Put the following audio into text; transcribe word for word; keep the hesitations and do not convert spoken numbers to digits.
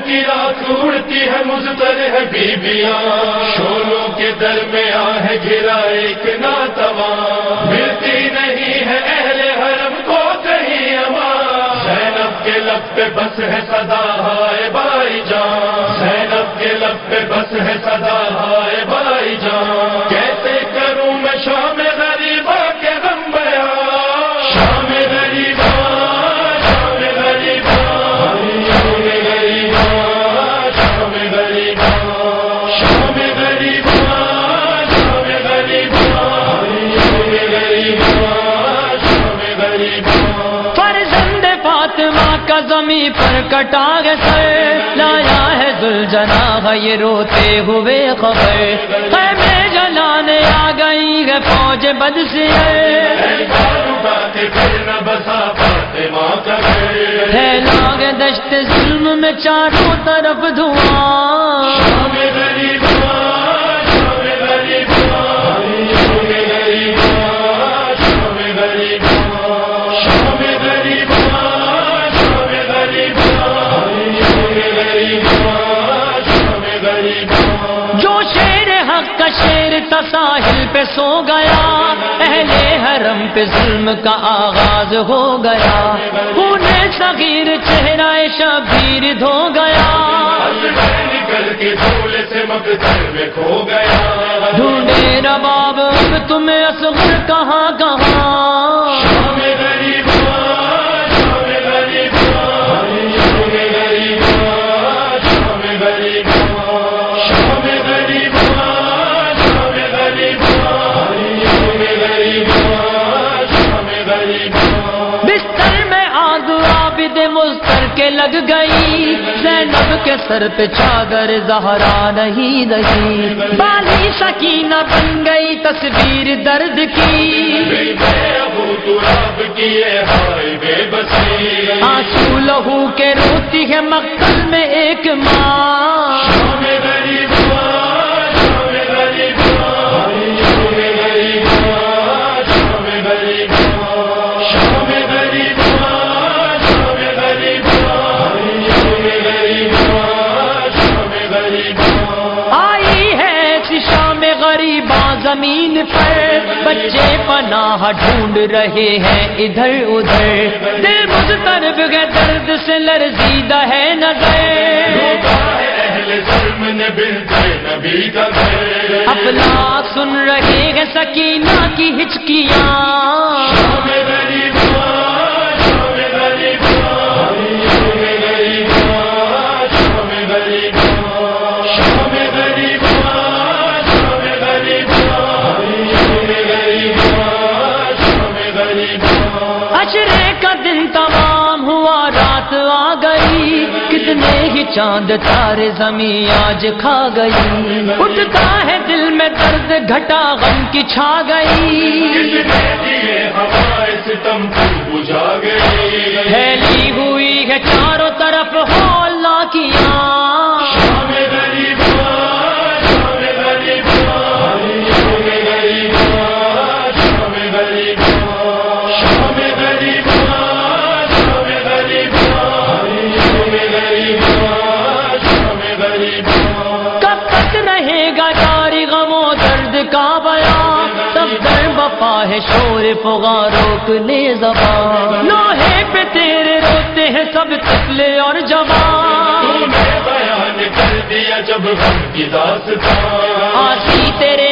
کی رات اڑتی ہے مضطرح بیبیاں، شولوں کے درمیان ہے گھرا ایک ناتواں، ملتی نہیں ہے اہل حرم کو کہیں امان، زینب کے لب پہ بس ہے صدا ہائے بائی جان، زینب کے لب پہ بس ہے صدا ہائے بائی جان، کیسے کروں میں شام غریبا کے غم بیان، شام غریبا شام غریبا شام غریبا شام غریبا شام غریبا شام غریبا شام غریبا، فرزند فاطمہ کا زمین پر کٹا ہے سر، لایا ہے ذوالجناح یہ روتے ہوئے خبر، خیمے جلانے آ گئی ہے فوج بد سے، پھیلا گے دشت ظلم میں چاروں طرف دھواں، شام غریبا شام غریبا شام غریبا شام غریبا شام غریبا شام غریبا شام غریبا، جو شیر حق کا شیر تھا ساحل پہ سو گیا، اہل حرم پہ ظلم کا آغاز ہو گیا، خون صغیر چہرہ شبیر دھو گیا، نکل کے دھول سے مقدر میں کھو گیا، ڈھونڈے رباب اب تمہیں اصغر کہاں کہاں، شام غریبا شام غریبا شام غریبا شام غریبا شام غریبا شام غریبا شام غریبا شام غریبا، بستر میں آگ عابد مضطر کے لگ گئی، زینب کے سر پہ چادر زہرا نہیں رہی، بالی سکینہ بن گئی تصویر درد کی، ابو تراب کیے ہائے بے بسی، آنسو لہو کے روتی ہے مقتل میں ایک ماں، شام غریبا شام غریبا شام غریبا شام غریبا شام غریبا شام غریبا شام غریبا شام غریبا، آئی ہے ایسی شام غریباں زمین پر، بچے پناہ ڈھونڈ رہے ہیں ادھر ادھر، دل مضطرب ہے درد سے لرزیدہ ہے نظر، اہل ظلم نے بنتے نبی کا گھر، افلاک سن رہے ہیں سکینہ کی ہچکیاں، شام غریبا شام غریبا شام غریبا شام غریبا شام غریبا شام غریبا شام غریبا شام غریبا، عشرے کا دن تمام ہوا رات آ گئی، کتنے ہی چاند تارے زمین آج کھا گئی، اٹھتا ہے دل میں درد گھٹا غم کی چھا گئی، ہمارے ستم کو بجھا گئی، پھیلی ہوئی ہے چاروں طرف ہو اللہ کی آن، شام غریبا شام غریبا شام غریبا شام غریبا شام غریبا شام غریبا شام غریبا شام غریبا، کب تک رہے گا جاری غم و درد کا بیان، سب در بپا ہے شور فغاں روکنے زبان، لوہے پہ تیرے روتے ہیں سب طفل اور جوان، تم نے بیان کر دیا جب غم کی داستان، آسی تیرے